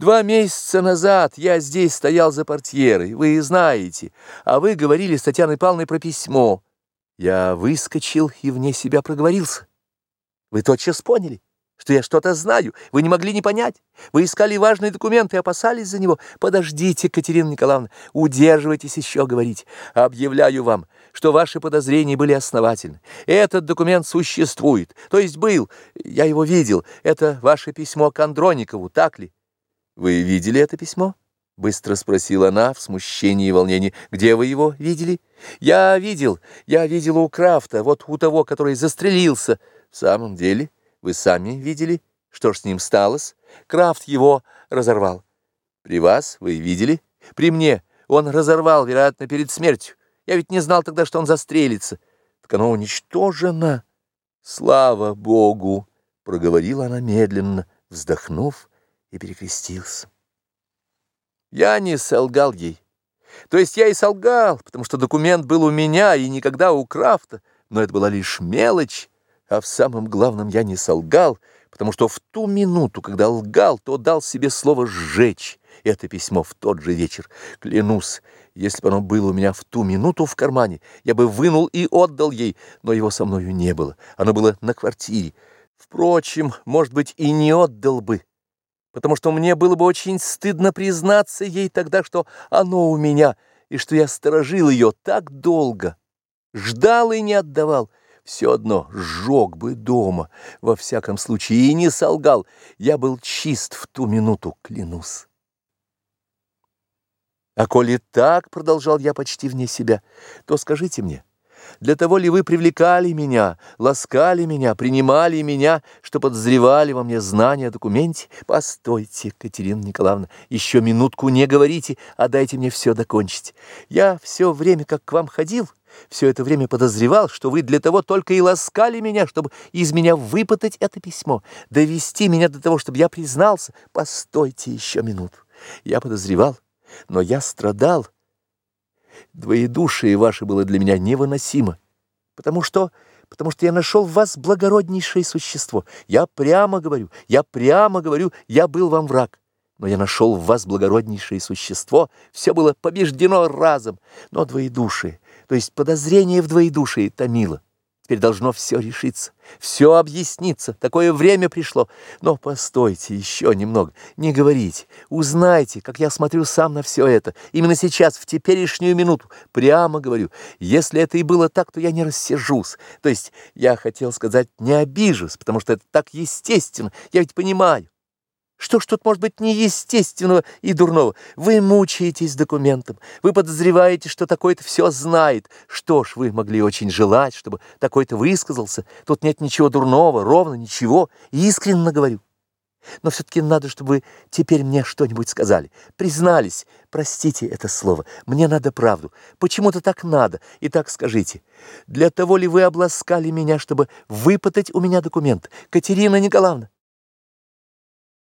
2 месяца назад я здесь стоял за портьерой, вы знаете, а вы говорили с Татьяной Павловной про письмо. Я выскочил и вне себя проговорился. Вы тотчас поняли, что я что-то знаю, вы не могли не понять. Вы искали важный документ и опасались за него. Подождите, Катерина Николаевна, удерживайтесь еще говорить. Объявляю вам, что ваши подозрения были основательны. Этот документ существует, то есть был, я его видел. Это ваше письмо к Андроникову, так ли? Вы видели это письмо? Быстро спросила она в смущении и волнении. Где вы его видели? Я видел у Крафта, вот у того, который застрелился. В самом деле... Вы сами видели, что ж с ним сталось? Крафт его разорвал. При вас вы видели? При мне он разорвал, вероятно, перед смертью. Я ведь не знал тогда, что он застрелится. Так оно уничтожено. Слава Богу! Проговорила она медленно, вздохнув, и перекрестился. Я не солгал ей. То есть я и солгал, потому что документ был у меня и никогда у Крафта, но это была лишь мелочь. А в самом главном я не солгал, потому что в ту минуту, когда лгал, то дал себе слово сжечь это письмо в тот же вечер. Клянусь, если бы оно было у меня в ту минуту в кармане, я бы вынул и отдал ей, но его со мною не было. Оно было на квартире. Впрочем, может быть, и не отдал бы, потому что мне было бы очень стыдно признаться ей тогда, что оно у меня, и что я сторожил ее так долго, ждал и не отдавал. Все одно сжег бы дома, во всяком случае, и не солгал. Я был чист в ту минуту, клянусь. А коли так, продолжал я почти вне себя, то скажите мне, для того ли вы привлекали меня, ласкали меня, принимали меня, что подозревали во мне знания о документе? Постойте, Катерина Николаевна, еще минутку не говорите, а дайте мне все докончить. Я все время, как к вам ходил, все это время подозревал, что вы для того только и ласкали меня, чтобы из меня выпытать это письмо, довести меня до того, чтобы я признался. Постойте еще минуту. Я подозревал, но я страдал. Двоедушие ваше было для меня невыносимо, потому что я нашел в вас благороднейшее существо. Я прямо говорю, я был вам враг. Но я нашел в вас благороднейшее существо, все было побеждено разом. Но двоедушие, то есть подозрение в двоедушии, томило. Теперь должно все решиться, все объясниться, такое время пришло. Но постойте еще немного, не говорите, узнайте, как я смотрю сам на все это, именно сейчас, в теперешнюю минуту. Прямо говорю, если это и было так, то я не рассержусь. То есть я хотел сказать, не обижусь, потому что это так естественно, я ведь понимаю. Что ж тут может быть неестественного и дурного? Вы мучаетесь документом, вы подозреваете, что такой-то все знает. Что ж, вы могли очень желать, чтобы такой-то высказался. Тут нет ничего дурного, ровно ничего, искренне говорю. Но все-таки надо, чтобы вы теперь мне что-нибудь сказали. Признались, простите это слово, мне надо правду. Почему-то так надо, и так скажите. Для того ли вы обласкали меня, чтобы выпытать у меня документ, Катерина Николаевна?